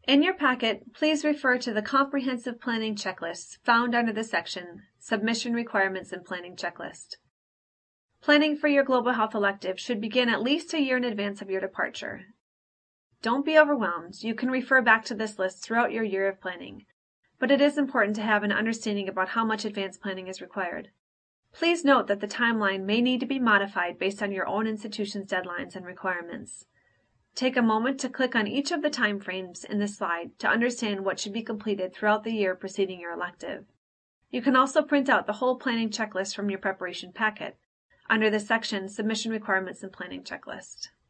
In your packet, please refer to the Comprehensive Planning Checklist found under the section Submission Requirements and Planning Checklist. Planning for your global health elective should begin at least a year in advance of your departure. Don't be overwhelmed. You can refer back to this list throughout your year of planning, but it is important to have an understanding about how much advanced planning is required. Please note that the timeline may need to be modified based on your own institution's deadlines and requirements. Take a moment to click on each of the timeframes in this slide to understand what should be completed throughout the year preceding your elective. You can also print out the whole planning checklist from your preparation packet under the section Submission Requirements and Planning Checklist.